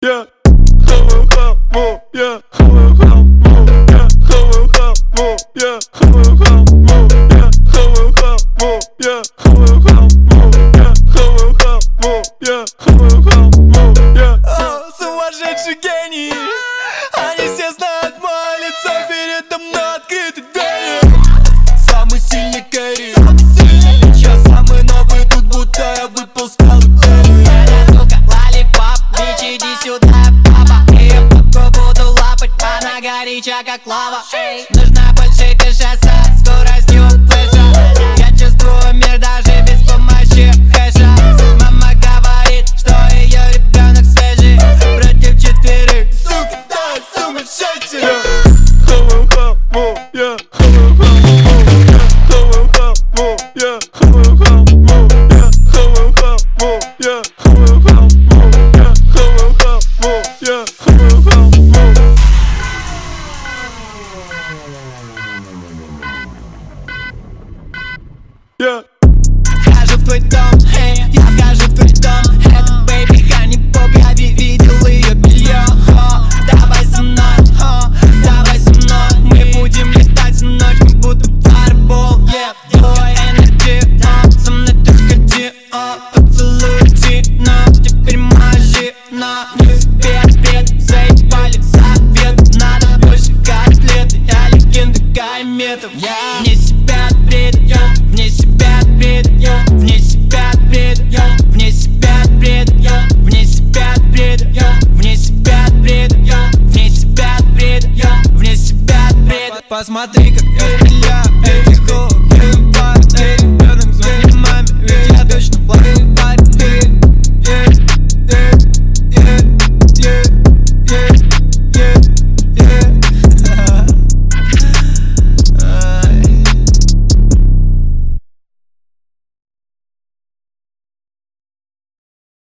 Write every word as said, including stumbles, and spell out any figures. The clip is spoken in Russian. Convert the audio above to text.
я хаваю хаву, я хаваю хаву, я хаваю хаву, я хаваю хаву, я хаваю хаву, я хаваю хаву, я хаваю хаву, я хаваю хаву, я. О, сумасшедший гений, они все знают мое лицо, передо мной открыты двери. Самый сильный кэрри, я самый новый, тут будто я выпал с колыбели. Я сука, лалипоп, бич, иди сюда, папа. И я папку буду лапать, она горяча как лава.